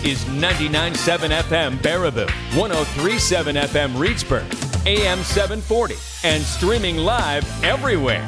is 99.7 FM Baraboo, 103.7 FM Reedsburg, AM 740, and streaming live everywhere.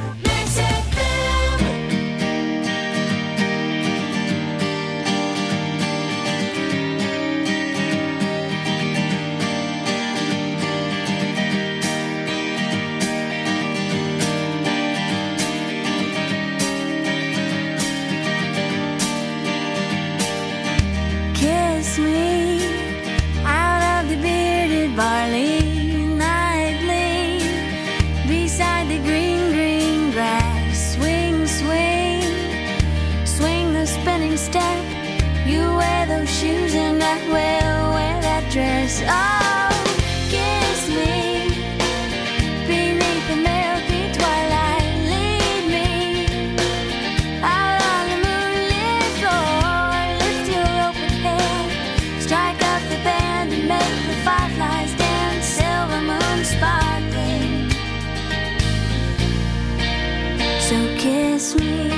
Kiss me out of the bearded barley nightly, beside the green, green grass. Swing, swing, swing the spinning step. You wear those shoes and I will wear that dress. Oh, kiss me beneath the milky twilight. Lead me out on the moonlit floor. Lift your open head, strike up the band and make the fireflies dance. Silver moon sparkling, so kiss me.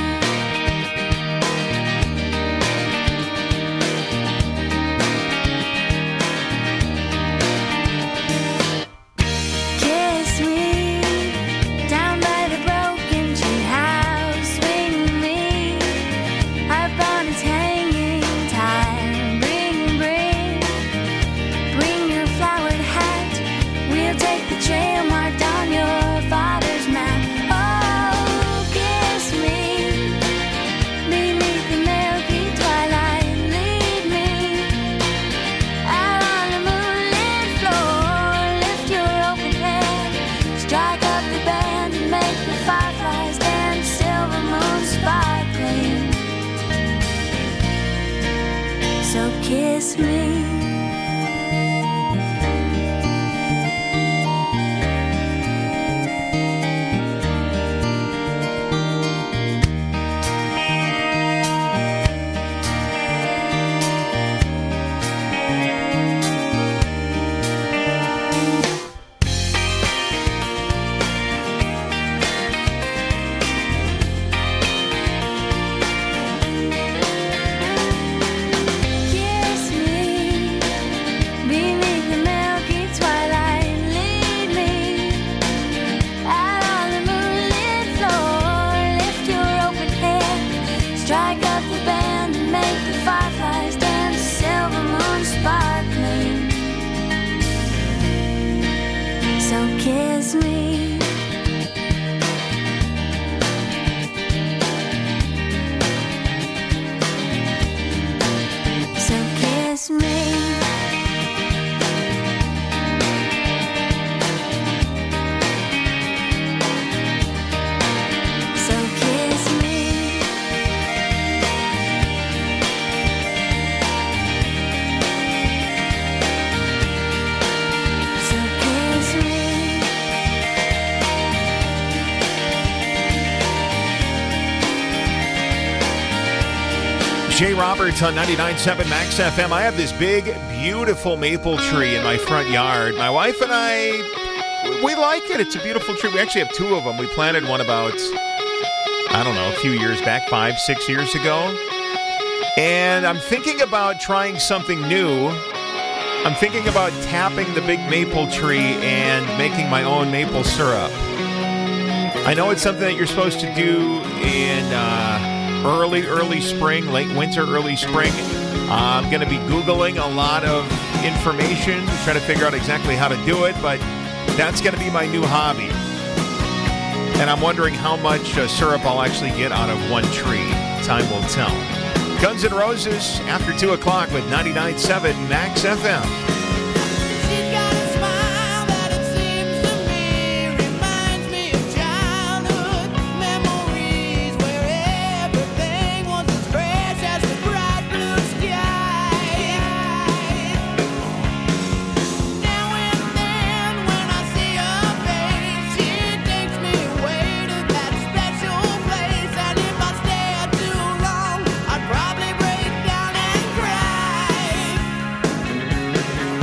Kiss me down by the broken tree house. Swing me up on its hanging time. Bring your flowered hat. We'll take the trail marked on your father's map. Oh, kiss me beneath the milky twilight. Lead me out on the moonlit floor. Lift your open head, strike up the band and make the fireflies dance. Silver moon sparkling, so kiss me. Kiss me beneath the milky twilight. Lead me out on the moonlit floor. Lift your open head, strike up the band and make the fireflies dance. Silver moon sparkling, so kiss me. So kiss me. So kiss me. So kiss me. Jay Roberts on 99.7 Max FM. I have this big, beautiful maple tree in my front yard. My wife and I, we like it. It's a beautiful tree. We actually have two of them. We planted one about, I don't know, a few years back, 5-6 years ago. And I'm thinking about trying something new. I'm thinking about tapping the big maple tree and making my own maple syrup. I know it's something that you're supposed to do in early spring, late winter, early spring. I'm going to be Googling a lot of information to try to figure out exactly how to do it, but that's going to be my new hobby. And I'm wondering how much syrup I'll actually get out of one tree. Time will tell. Guns N' Roses after 2 o'clock with 99.7 Max FM. She's got a smile that it seems to me reminds me of childhood memories where everything was as fresh as the bright blue sky. Now and then when I see her face, she takes me away to that special place. And if I stay too long, I'd probably break down and cry.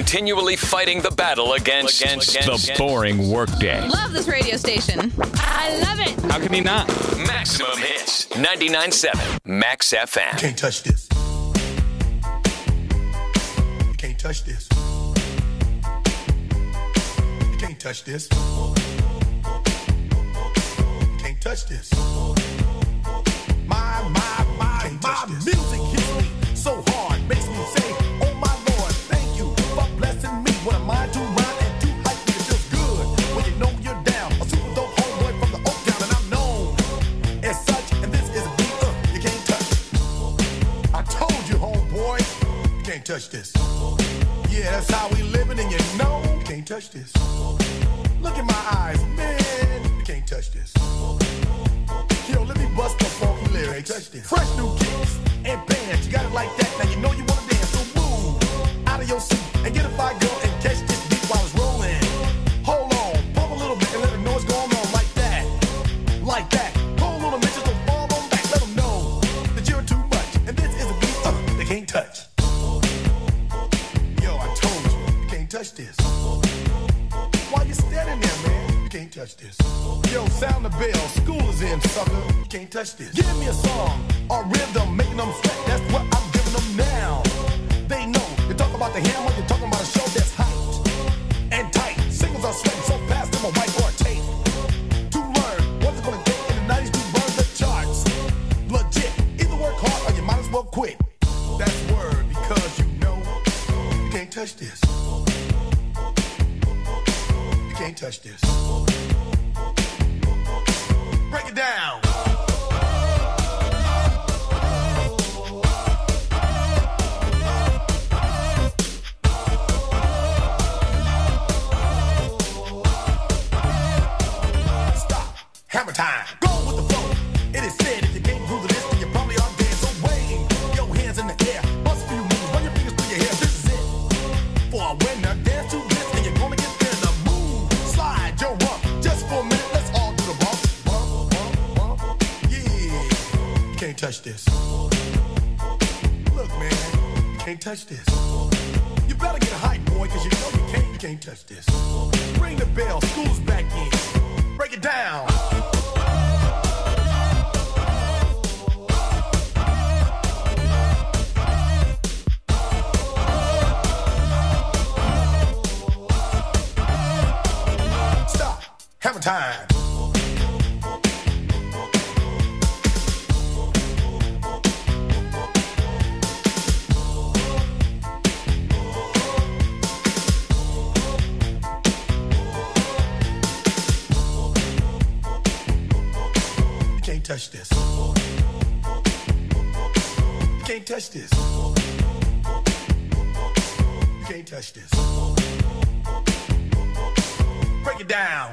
continually fighting the battle against the boring workday. Love this radio station. I love it. How can he not? Maximum Hits, 99.7 Max FM. Can't touch this. You can't touch this. You can't touch this. You can't touch this. My music hits me so hard, makes me say, oh my Lord, thank you for blessing me. What am I to rhyme and to hype me? It feels good when you know you're down. A super dope homeboy from the Oak Town, and I'm known as such. And this is a beat you can't touch. I told you, homeboy, you can't touch this. Yeah, that's how we living, and you know you can't touch this. Look in my eyes, man, you can't touch this. Yo, let me bust the funky lyrics. Fresh new kicks and bands, you got it like that. Now you know you wanna dance, so move out of your seat and get a fire girl and catch this beat while it's rolling. Hold on, pump a little bit and let them know what's going on like that, like that. Hold on a minute, just don't fall on back. Let them know that you're too much, and this is a beat they can't touch. Yo, I told you, you can't touch this. Why you standing there, man? You can't touch this. Yo, sound the bell, school is in, sucker. You can't touch this. Give me a song or rhythm, making them sweat. That's what I'm giving them now. They know. You talk about the hammer, you're talking about a show that's hyped and tight. Singles are sweating so fast, them a white or tape. To learn what's it gonna take in the 90s to burn the charts. Legit. Either work hard or you might as well quit. That's word because you know you can't touch this. You can't touch this. Break it down. Stop. Hammer time. Go with the flow. It is said if you can't groove to this, then you probably are dead. So wave your hands in the air. Bust a few moves. Run your fingers through your hair. This is it. For a winner, dance to this, and you're gonna get there. The move. Slide your rump. Just for a minute, let's all do the bump. Bump, bump, bump. Yeah. You can't touch this. Look, man. You can't touch this. You better get hype, boy, cause you know you can't touch this. Ring the bell. School's back in. Break it down. Stop. Hammer time. You can't touch this. You can't touch this. You can't touch this. Break it down.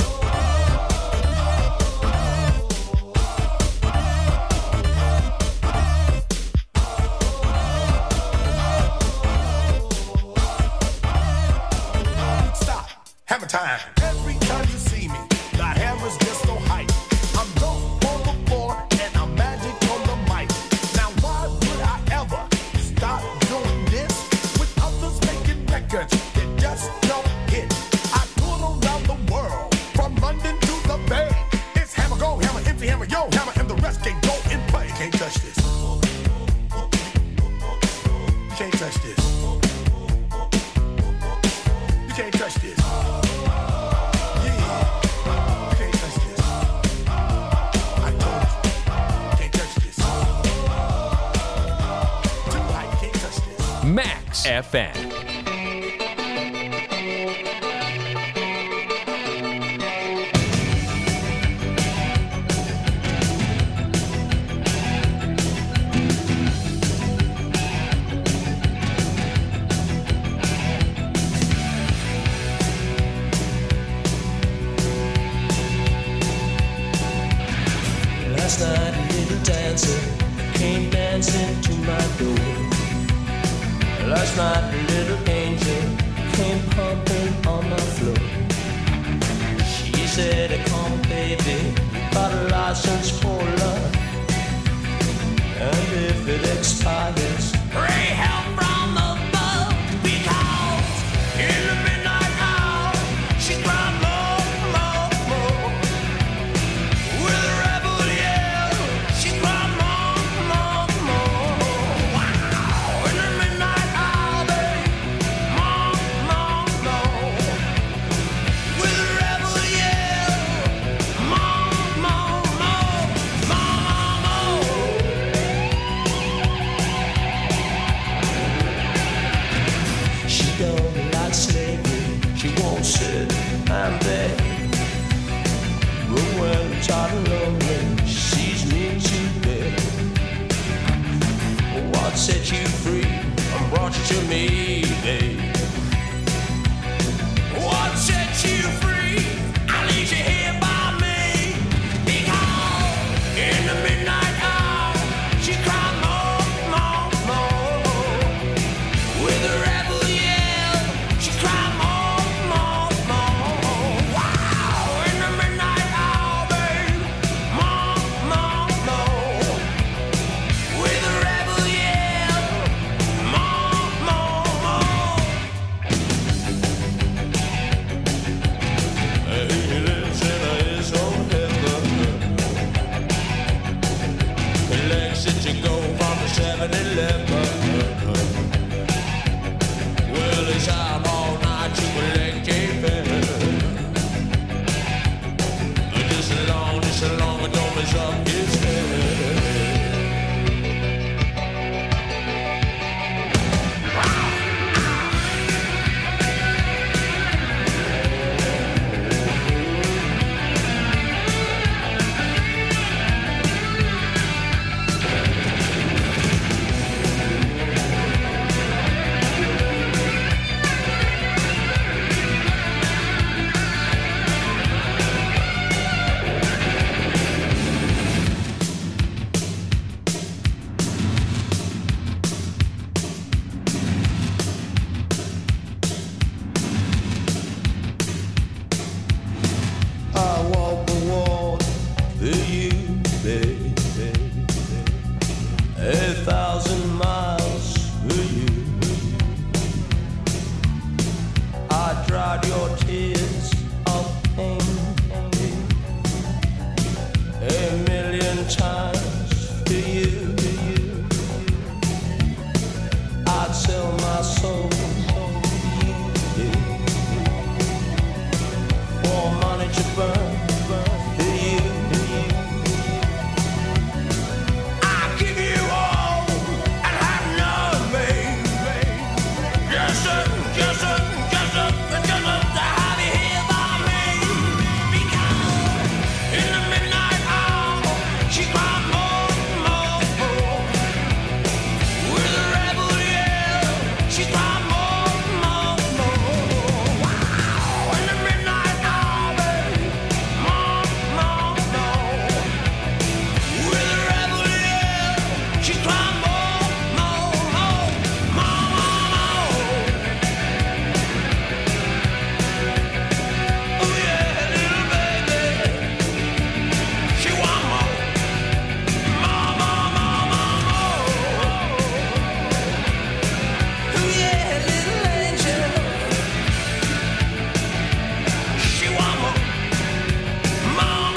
Stop. Hammer time. Every time you see me, the hammer's just so hype. I'm dope on the floor and I'm magic on the mic. Now why would I ever stop doing this with others making records that just don't hit? I tour around the world, from London to the Bay. It's hammer, go, hammer, empty hammer, yo, hammer, and the rest can go and play. You can't touch this. You can't touch this. You can't touch this. Yeah. You can't touch this. I told you. You can't touch this. Too high, you can't touch this. Max FM. Last night a little dancer came dancing to my door. Last night a little angel came pumping on my floor. She said, come baby, got a license for love. And if it expires, pray help from above. Because set you free and brought you to me, babe. What set you free? I leave you here by me. Because in the midnight hour, she cried more, more, more. With a rebel yell, she cried more, more, more. Wow, in the midnight hour, babe, more, more, more. With a rebel yell, more, more, more. He lives in his own heaven. He likes it to go from the 7-Eleven. Well, he's out all night to collect a pen. Just as long as don't mess up his head. I walk the walk for you, baby. 1,000 miles for you. I dried your tears of pain 1,000,000 times for you. I'd sell my soul for you. For money to burn for you. I give you all and have nothing. Just to have you here by me. Because in the midnight hour, she cried more, more, more. With a rebel yell, she cried more, more, more. Wow, in the midnight hour, babe, more, more, more. With a rebel yell, she cried more, more, more, more, more. Oh yeah, little baby, she want more, more, more, more, more, more. Oh yeah, little angel, she want more, more,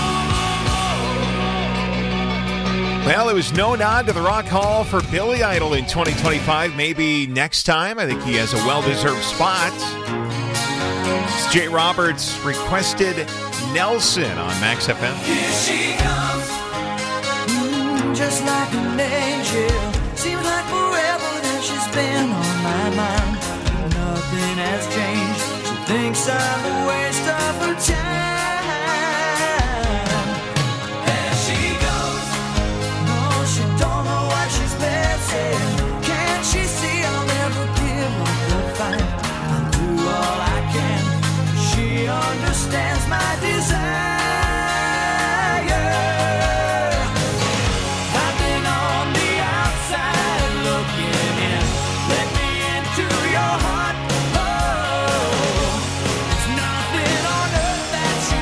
more, more, more. Well, it was no nod to the Rock Hall for Billy Idol in 2025. Maybe next time. I think he has a well-deserved spot. It's Jay Roberts requested Nelson on Max FM. Here she comes, just like an angel. Seems like forever that she's been on my mind. Nothing has changed. She thinks I'm a waste of her time. There she goes. No, she don't know what she's missing. Can't she see I'll never give up the fight? I'll do all I can. She understands my desire. I've been on the outside looking in. Let me into your heart. Oh, there's nothing on earth that you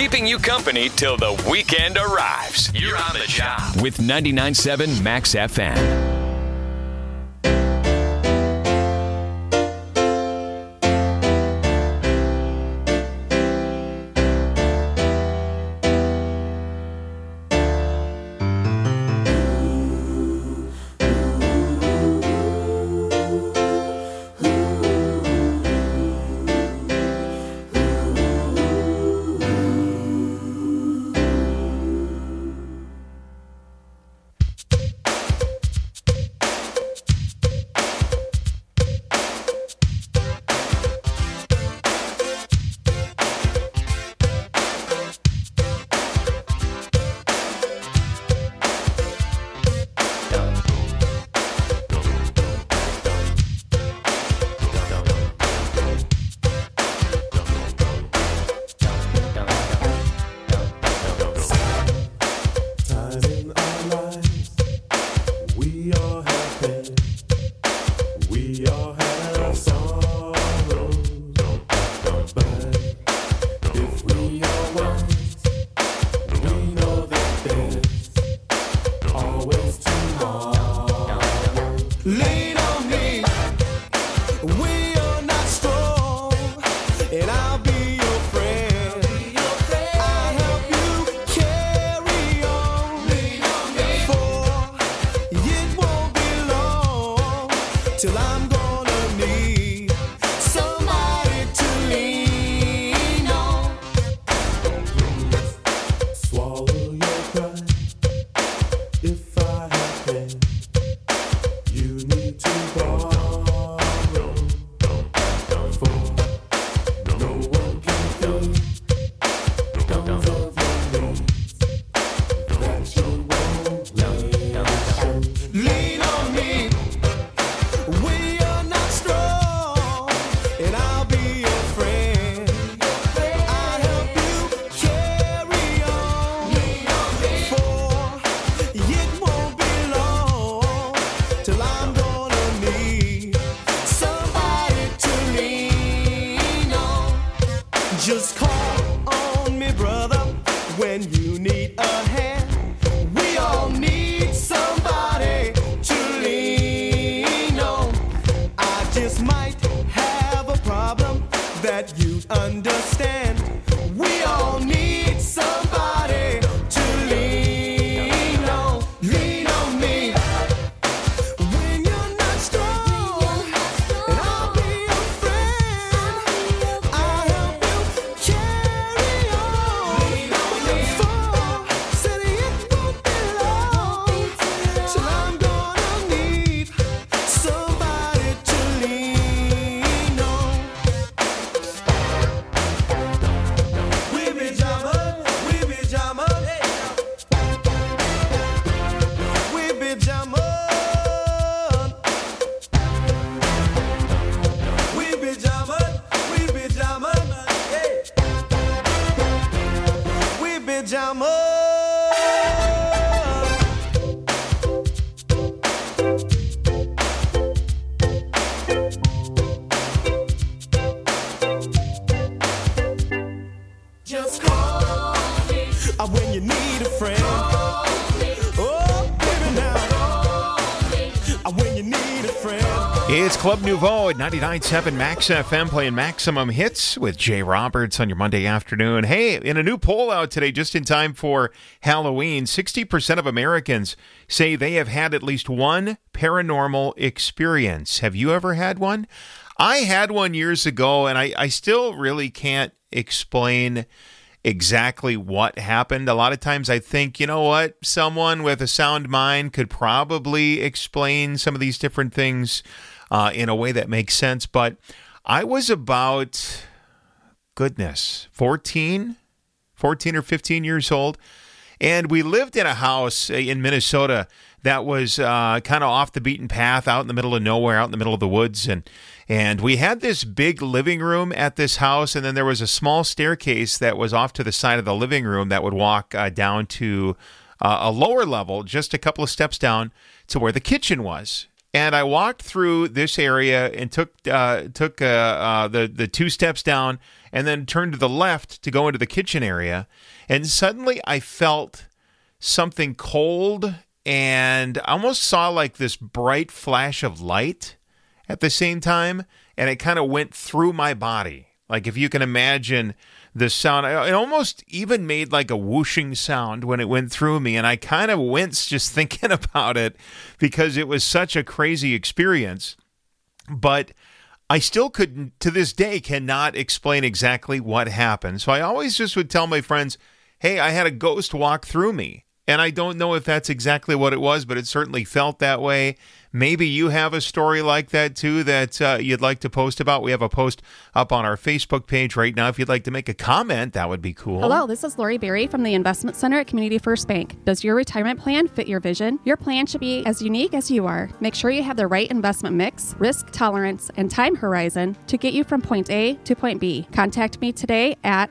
keeping you company till the weekend arrives. You're on the job with 99.7 Max FM. Just call on me, brother, when you need a hand. We all need somebody to lean on. I just might have a problem that you'd understand. We all need somebody to lean on. Lean on me when you're not strong, and I'll be your friend. I'll help you carry on. Lean on me. For said it won't be long till I'm gonna need somebody to lean on. We be jamming, we be jamming, we be jamming, we be jamming, we be jamming, hey. We be jamming. Just call me when you need a friend. Oh, baby, now. When you need a friend. It's Club Nouveau at 99.7 Max FM playing Maximum Hits with Jay Roberts on your Monday afternoon. Hey, in a new poll out today, just in time for Halloween, 60% of Americans say they have had at least one paranormal experience. Have you ever had one? I had one years ago, and I still really can't explain exactly what happened. A lot of times I think, you know what, someone with a sound mind could probably explain some of these different things in a way that makes sense. But I was about, 14 or 15 years old, and we lived in a house in Minnesota that was kind of off the beaten path, out in the middle of nowhere, out in the middle of the woods. And we had this big living room at this house, and then there was a small staircase that was off to the side of the living room that would walk down to a lower level, just a couple of steps down to where the kitchen was. And I walked through this area and took the 2 steps down and then turned to the left to go into the kitchen area. And suddenly I felt something cold and I almost saw like this bright flash of light at the same time. And it kind of went through my body. Like if you can imagine the sound, it almost even made like a whooshing sound when it went through me. And I kind of winced just thinking about it because it was such a crazy experience. But I still couldn't, to this day, cannot explain exactly what happened. So I always just would tell my friends, hey, I had a ghost walk through me. And I don't know if that's exactly what it was, but it certainly felt that way. Maybe you have a story like that, too, that you'd like to post about. We have a post up on our Facebook page right now. If you'd like to make a comment, that would be cool. Hello, this is Lori Berry from the Investment Center at Community First Bank. Does your retirement plan fit your vision? Your plan should be as unique as you are. Make sure you have the right investment mix, risk tolerance, and time horizon to get you from point A to point B. Contact me today at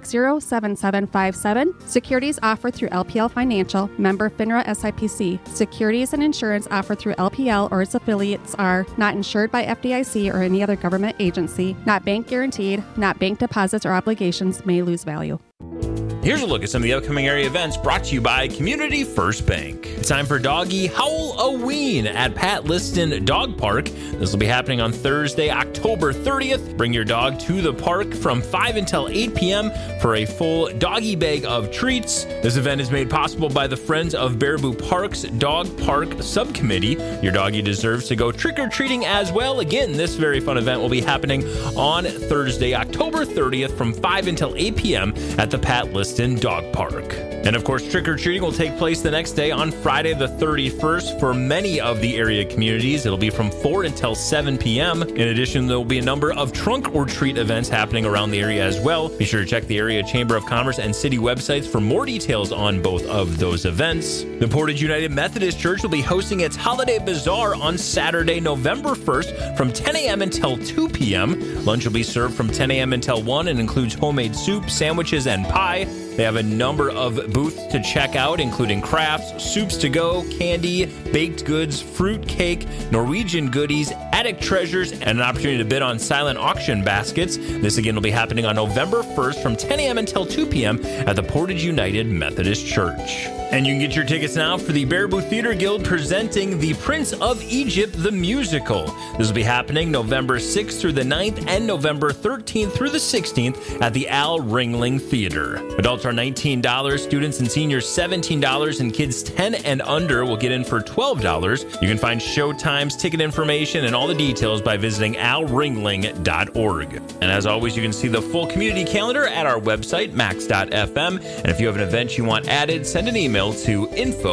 960-7757. Securities offered through LPL Financial, member FINRA SIPC. Securities and insurance offered through LPL or its affiliates are not insured by FDIC or any other government agency, not bank guaranteed, not bank deposits or obligations may lose value. Here's a look at some of the upcoming area events brought to you by Community First Bank. It's time for Doggy Howl-O-Ween at Pat Liston Dog Park. This will be happening on Thursday, October 30th. Bring your dog to the park from 5 until 8 p.m. for a full doggy bag of treats. This event is made possible by the Friends of Baraboo Park's Dog Park Subcommittee. Your doggy deserves to go trick-or-treating as well. Again, this very fun event will be happening on Thursday, October 30th from 5 until 8 p.m. at the Pat Liston Dog Park. And of course, trick-or-treating will take place the next day on Friday the 31st for many of the area communities. It'll be from 4 until 7 p.m. In addition, there will be a number of trunk or treat events happening around the area as well. Be sure to check the area Chamber of Commerce and city websites for more details on both of those events. The Portage United Methodist Church will be hosting its Holiday Bazaar on Saturday, November 1st from 10 a.m. until 2 p.m. Lunch will be served from 10 a.m. until 1 and includes homemade soup, sandwiches, and pie. They have a number of booths to check out, including crafts, soups to go, candy, baked goods, fruit cake, Norwegian goodies, attic treasures, and an opportunity to bid on silent auction baskets. This again will be happening on November 1st from 10 a.m. until 2 p.m. at the Portage United Methodist Church. And you can get your tickets now for the Baraboo Theater Guild presenting The Prince of Egypt, the musical. This will be happening November 6th through the 9th and November 13th through the 16th at the Al Ringling Theater. Adults are $19, students and seniors $17, and kids 10 and under will get in for $12. You can find show times, ticket information, and all the details by visiting alringling.org. And as always, you can see the full community calendar at our website, max.fm. And if you have an event you want added, send an email to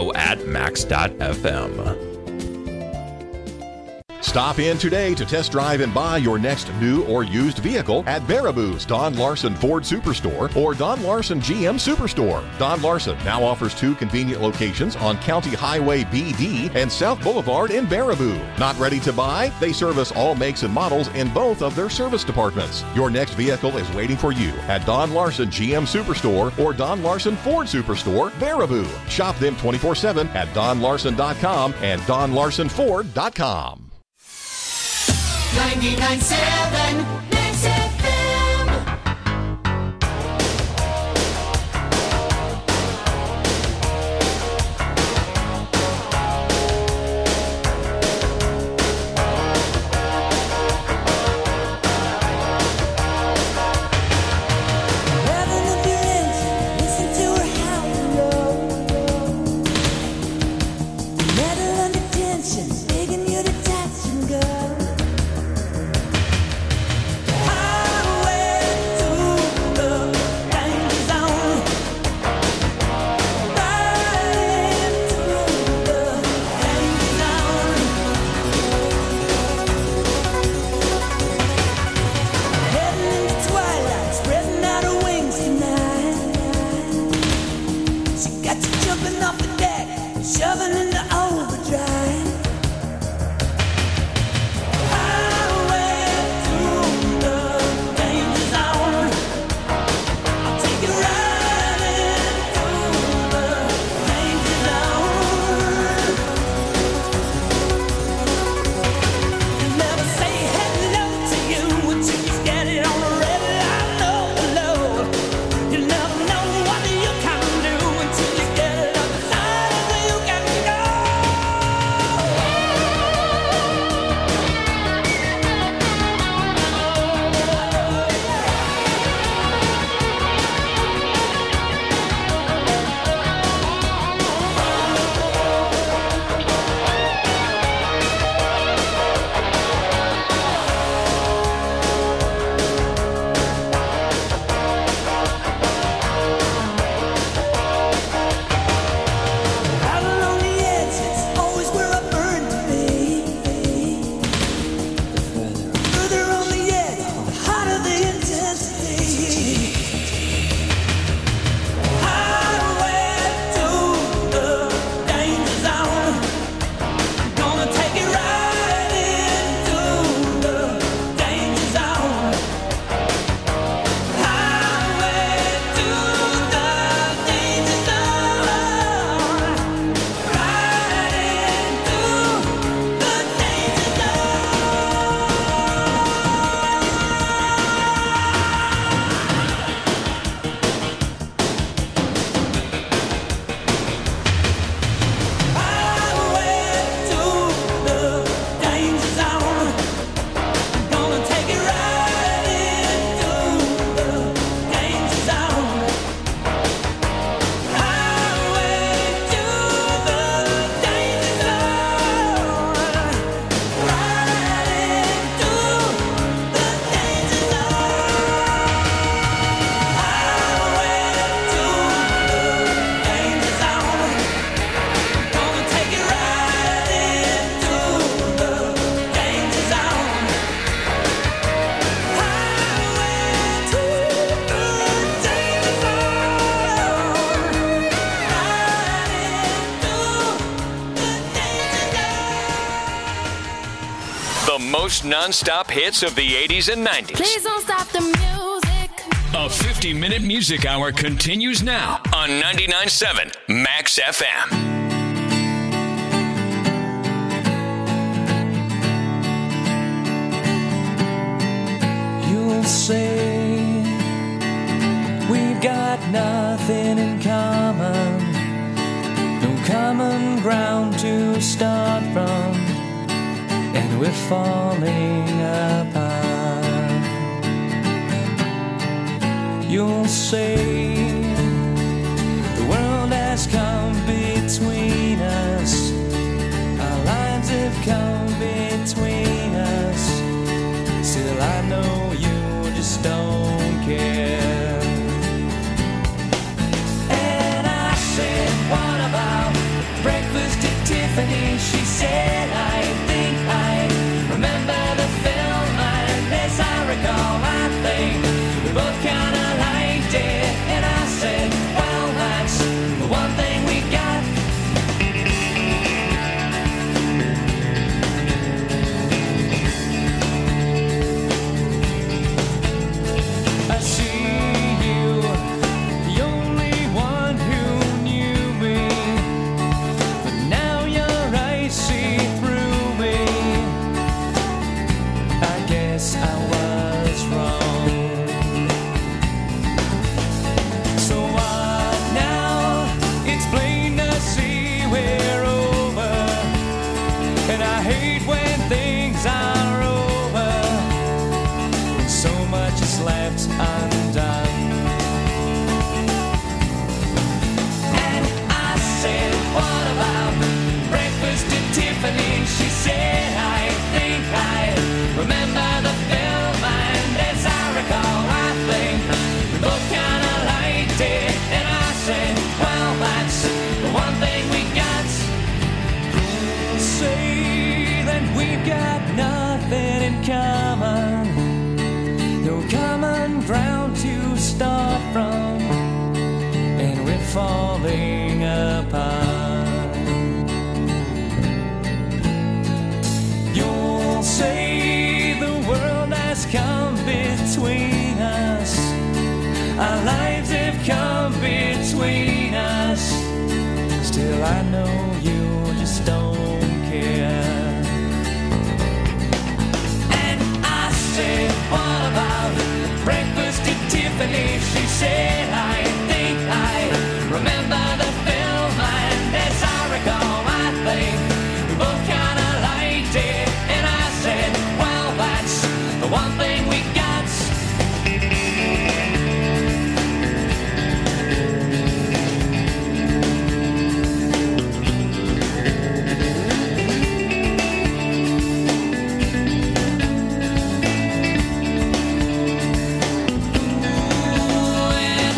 info@max.fm. Stop in today to test drive and buy your next new or used vehicle at Baraboo's Don Larson Ford Superstore or Don Larson GM Superstore. Don Larson now offers 2 convenient locations on County Highway BD and South Boulevard in Baraboo. Not ready to buy? They service all makes and models in both of their service departments. Your next vehicle is waiting for you at Don Larson GM Superstore or Don Larson Ford Superstore, Baraboo. Shop them 24/7 at donlarson.com and donlarsonford.com. 99.7 Max FM. Having a feelings, listen to her howl and roll. Metal under tension, begging you to touch and go. Shoving into overdrive. Highway to the danger zone. I'll take it right into the danger zone. most non-stop hits of the 80s and 90s. Please don't stop the music. A 50-minute music hour continues now on 99.7 Max FM. You'll say we've got nothing in common, no common ground to start from, and we're falling apart. You'll say the world has come between us, our lines have come between us. Still I know you just don't care. And I said, what about breakfast at Tiffany? She said, I think I remember the film, and as I recall, I think we both kinda liked it. And I said, well, that's the one thing we got. I see you, the only one who knew me, but now your eyes see through me. I guess I was wrong. So what now? It's plain to see we're over, and I hate when things are over, when so much is left undone. And I said, what about breakfast at Tiffany? She said, I think I remember the film, and as I recall, I think we both kinda liked it. And I said, well, that's the one thing we got. You'll say that we've got nothing in common, no common ground to start from, and we're falling apart. You'll say the world has come between us, our lives have come between us. Still I know you just don't care. And I said, what about breakfast at Tiffany? She said, I think I remember the film, and as I recall, I think we both kinda liked it. And I said, well, that's the one thing we got. And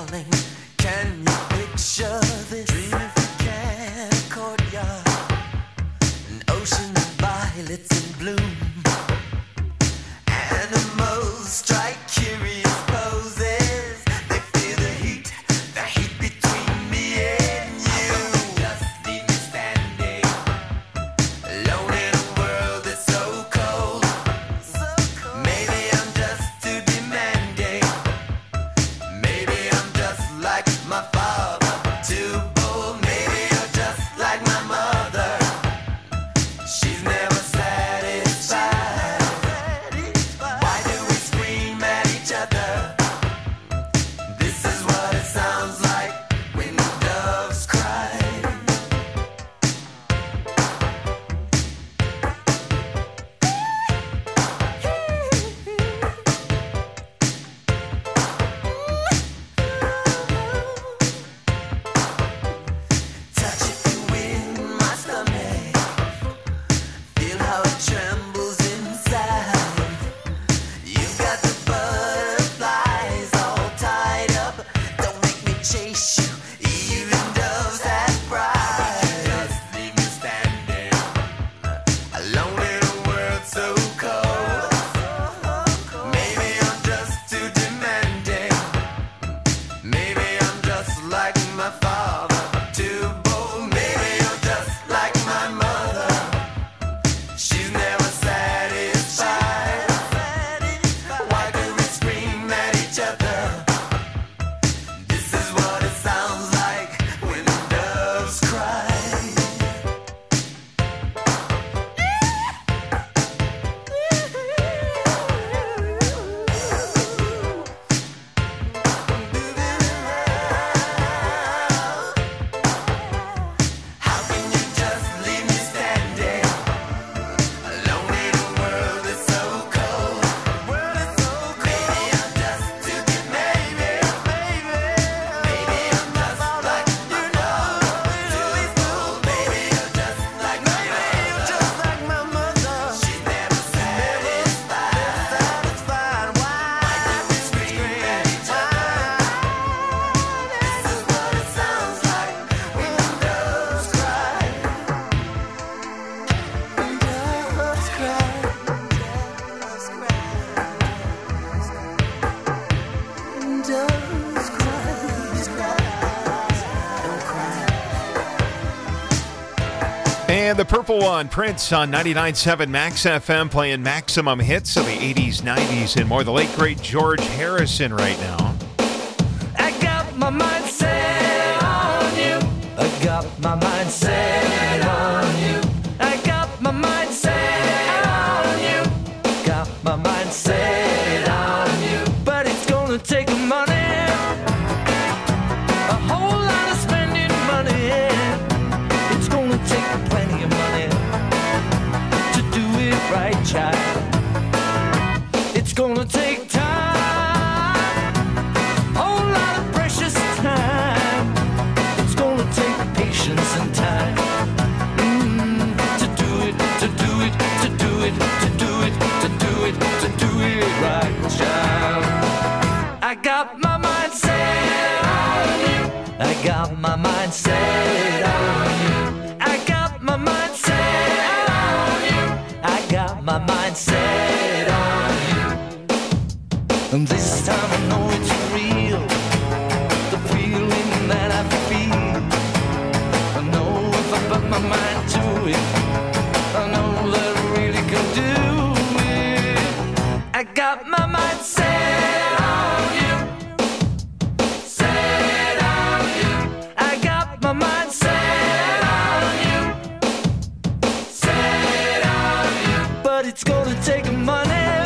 darling, can you picture this? Dream if you can, a courtyard, an ocean of violets in bloom. Animals strike curious poses. They feel the heat between me and you. Just leave me standing alone in a world that's so cold. Maybe I'm just too demanding. Maybe I'm just like my father, too bold. Maybe you're just like my mother. She's never satisfied. Why do we scream at each other? This is what it sounds like when doves cry. Touch if you win my stomach. Feel how it trembles inside. You've got the butterflies all tied up. Don't make me chase you. Even doves have pride. Just leave me standing alone in a world so cold. Maybe I'm just too demanding. Maybe I'm just like my father, too bold. Maybe you're just like my mother. She's never satisfied. Why do we scream at each other? This is what it sounds like when doves cry. How can you just leave me standing alone in a world that's so cold? Maybe I'm just too demanding. Maybe I'm just like my father, too bold. Maybe you're just like my mother. She's never satisfied. Why do we scream at each other? This is what it sounds like when doves cry. Doves cry. Doves cry. Don't cry. And the purple one, Prince on 99.7 Max FM, playing maximum hits of the 80s, 90s, and more. The late, great George Harrison right now. I got my mind set on you. I got my mind set on you. I got my mind set on you. Got my mind set on you. But it's gonna take money, a whole lot of spending money. It's gonna take plenty of money to do it right, child. It's gonna take time, whole lot of precious time. It's gonna take patience and time to do it, to do it, to do it, to do it, to do it, to do it right, child. I got my mind set on you. I got my mind set on you. I got my mind set on you. I got my mind set on you. And this time I know it's real, the feeling that I feel. I know if I put my mind to it, I know that I really can do it. I got my mind set on you. Set on you. I got my mind set on you. Set on you. But it's gonna take money,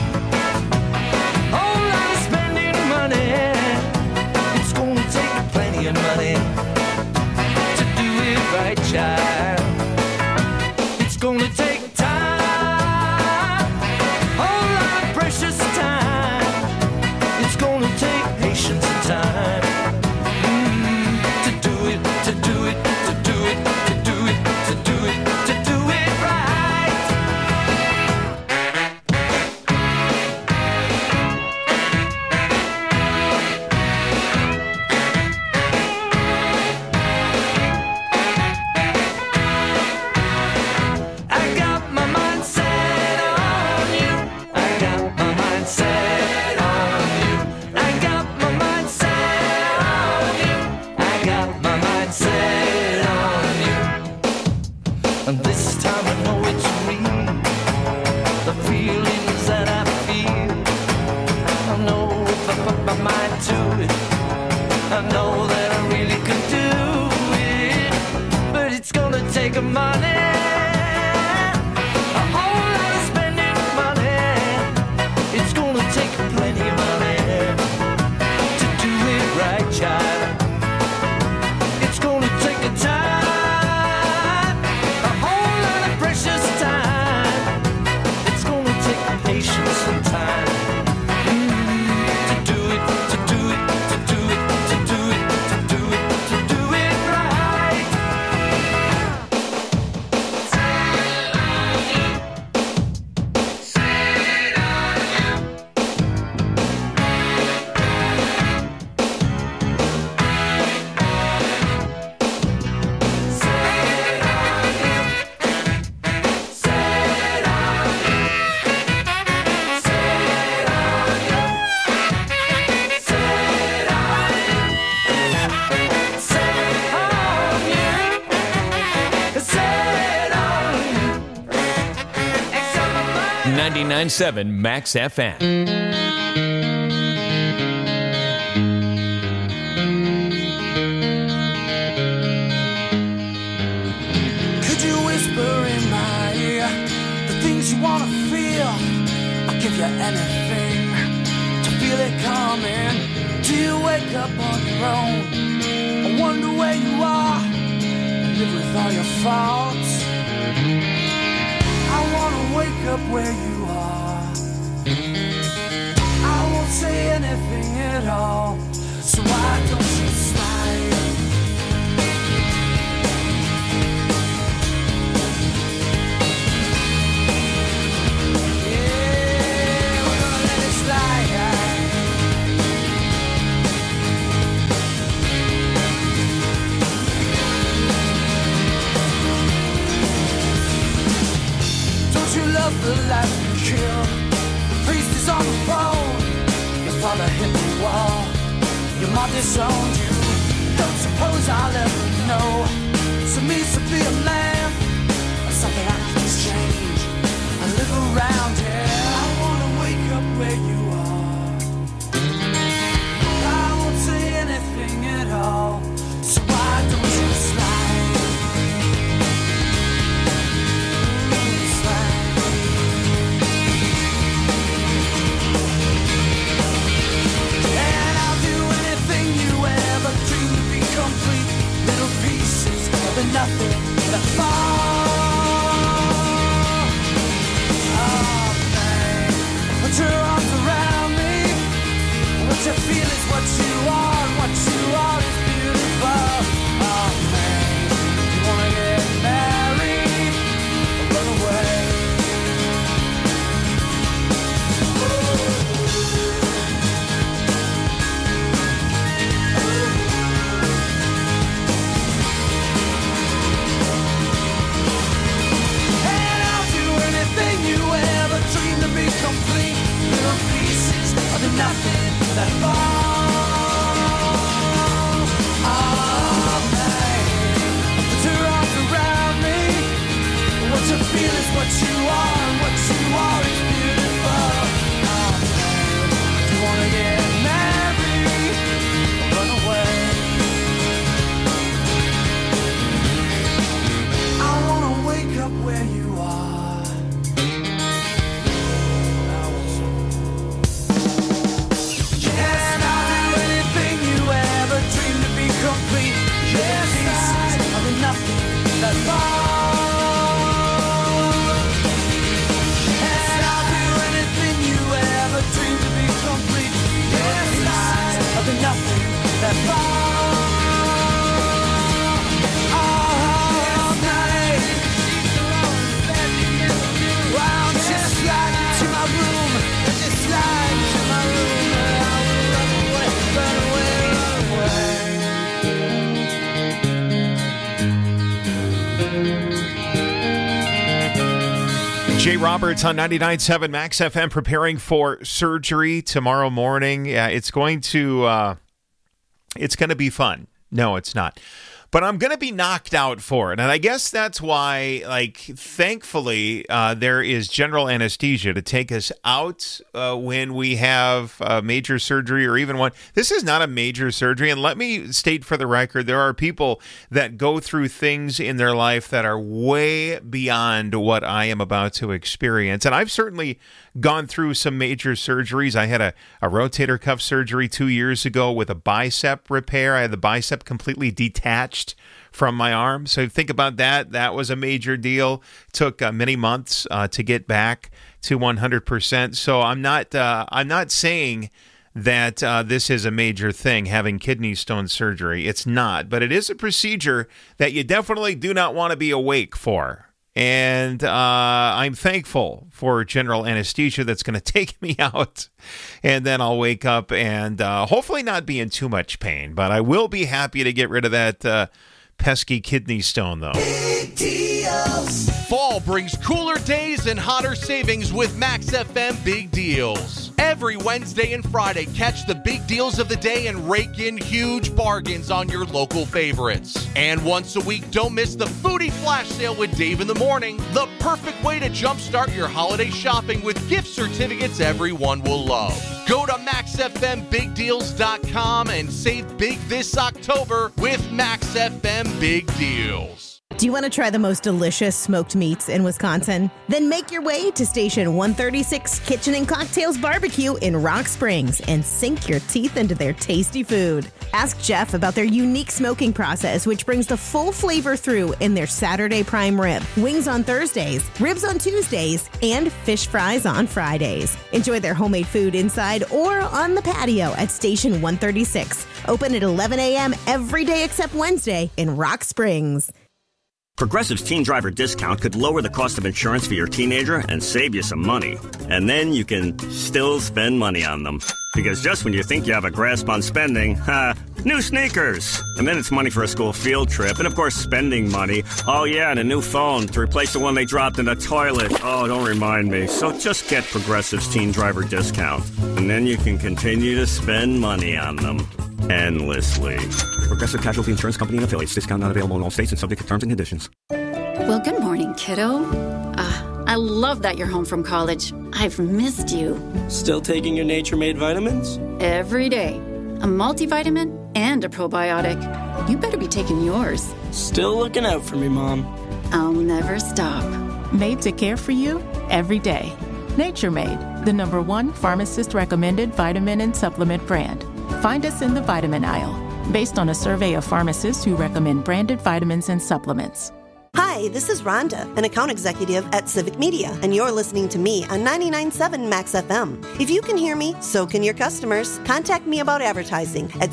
whole lot of spending money. It's gonna take plenty of money to do it right, child. It's gonna take time, whole lot of precious time. It's gonna take patience and time to do it, to do it, to do it, to do it, to do it, to do it right. money. A whole lot of spending money. It's gonna take plenty of money to do it right, child. It's gonna take a time, a whole lot of precious time. It's gonna take patience and time to do it, to do it, to do it, to do it, to do it, to do it right. Set on you. 99.7 Max FM. Could you whisper in my ear the things you wanna feel? I'll give you anything to feel it coming. Do you wake up on your own? I wonder where you are and live with all your faults. I wanna wake up where you are. I won't say anything at all. So why don't you slide? Yeah, we're gonna let it slide. Don't you love the life you killed? The priest is on the phone. Your father hit the wall. Your mom disowned you. Don't suppose I'll ever know. So means to be a man or something I can change. I live around here. I wanna wake up where you are. I won't say anything at all. So why don't you slide? Slide. And I'll do anything you ever dreamed to be complete. Little pieces of the nothing that fall. Oh man, put your arms around me. What you feel is what you are, and what you are is beautiful. Oh man, you wanna get married or run away? And I'll do anything you ever dreamed to be complete. Little pieces of the nothing that fall. Oh man, put your arms around me. What you feel is what you are, and what you are is beautiful. Oh man, you wanna get married or run away? I wanna wake up where you are. Yes, I'll do anything you ever dreamed to be complete. Yes, pieces of the nothing that fall. Yes, I'll do anything you ever dreamed to be complete. Yes, pieces of the nothing that fall. All night. Why don't you slide into my room? Just slide into my room, and I will run away, run away, run away. Jay Roberts on 99.7 Max FM preparing for surgery tomorrow morning. It's going to be fun. No, it's not. but I'm going to be knocked out for it. And I guess that's why, like, thankfully, there is general anesthesia to take us out when we have major surgery or even one. This is not a major surgery. And let me state for the record, there are people that go through things in their life that are way beyond what I am about to experience. And I've certainly gone through some major surgeries. I had a rotator cuff surgery 2 years ago with a bicep repair. I had the bicep completely detached from my arm. So think about that. That was a major deal. Took many months to get back to 100%. So I'm not saying that this is a major thing, having kidney stone surgery. It's not, but it is a procedure that you definitely do not want to be awake for. And I'm thankful for general anesthesia that's going to take me out. And then I'll wake up and hopefully not be in too much pain. But I will be happy to get rid of that pesky kidney stone, though. Big deals. Fall brings cooler days and hotter savings with Max FM Big Deals. Every Wednesday and Friday, catch the big deals of the day and rake in huge bargains on your local favorites. And once a week, don't miss the Foodie Flash Sale with Dave in the Morning, the perfect way to jumpstart your holiday shopping with gift certificates everyone will love. Go to MaxFMBigDeals.com and save big this October with Max FM Big Deals. Do you want to try the most delicious smoked meats in Wisconsin? Then make your way to Station 136 Kitchen and Cocktails Barbecue in Rock Springs and sink your teeth into their tasty food. Ask Jeff about their unique smoking process, which brings the full flavor through in their Saturday prime rib, wings on Thursdays, ribs on Tuesdays, and fish fries on Fridays. Enjoy their homemade food inside or on the patio at Station 136. Open at 11 a.m. every day except Wednesday in Rock Springs. Progressive's Teen Driver discount could lower the cost of insurance for your teenager and save you some money. And then you can still spend money on them. Because just when you think you have a grasp on spending, new sneakers. And then it's money for a school field trip. And of course, spending money. Oh yeah, and a new phone to replace the one they dropped in the toilet. Oh, don't remind me. So just get Progressive's Teen Driver discount. And then you can continue to spend money on them. Endlessly. Progressive Casualty Insurance Company and affiliates. Discount not available in all states and subject to terms and conditions. Well, good morning, kiddo. I love that you're home from college. I've missed you. Still taking your Nature Made vitamins? Every day. A multivitamin and a probiotic. You better be taking yours. Still looking out for me, Mom. I'll never stop. Made to care for you every day. Nature Made, the #1 pharmacist-recommended vitamin and supplement brand. Find us in the vitamin aisle, based on a survey of pharmacists who recommend branded vitamins and supplements. Hi, this is Rhonda, an account executive at Civic Media, and you're listening to me on 99.7 Max FM. If you can hear me, so can your customers. Contact me about advertising at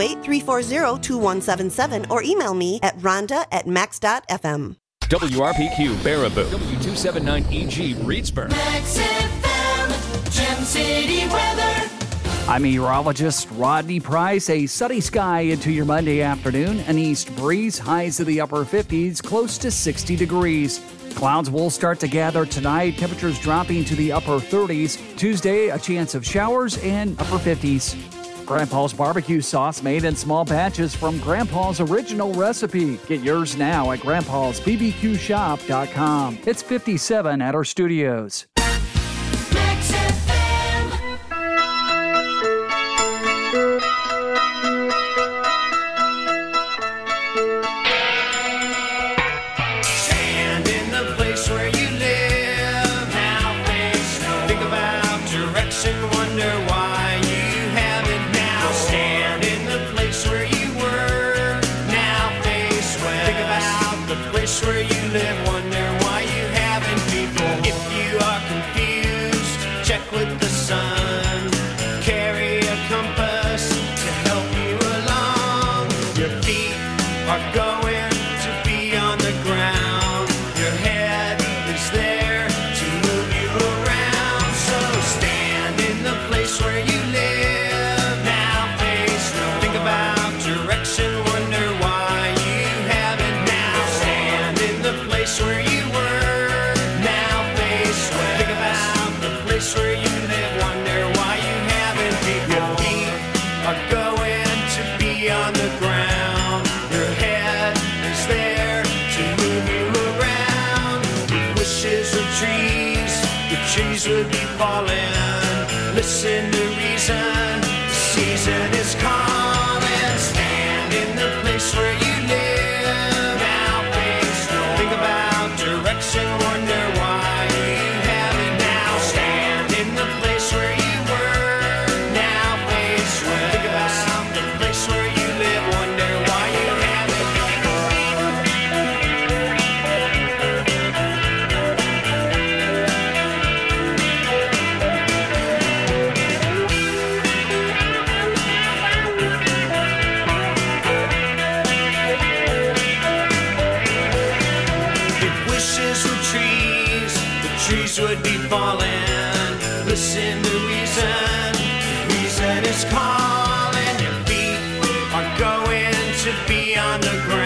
608-340-2177 or email me at rhonda@max.fm. WRPQ Baraboo, W279EG Reedsburg. Max FM, Gem City weather. I'm meteorologist Rodney Price. A sunny sky into your Monday afternoon. An east breeze, highs in the upper 50s, close to 60 degrees. Clouds will start to gather tonight. Temperatures dropping to the upper 30s. Tuesday, a chance of showers and upper 50s. Grandpa's barbecue sauce made in small batches from Grandpa's original recipe. Get yours now at grandpa'sbbqshop.com. It's 57 at our studios. Max FM. Stand in the place where you live. Now face no. Think about direction. Wonder why you haven't now. Stand in the place where you were. Now face west. Think about the place where you live. Wonder why you haven't before. If you are confused, check with the sun. Carry a compass to help you along. Your feet are going to be on the ground. Your head is there to move you around. So stand in the place where you live. Now face no. Think about direction. Wonder why you haven't now. Stand in the place where you were. Now face west. Think about the place where you live. Wonder why you haven't before. Your feet are going to be on the ground. Your head is calling. Stand in the place where you live. Now face north. Think about direction, wonder why you have it now. Stand in the place where you were. Now face west. Think about the place where you live, wonder why you have it. If wishes were trees, the trees would be falling. Listen to reason, reason is calling. Your feet are going to be on the ground.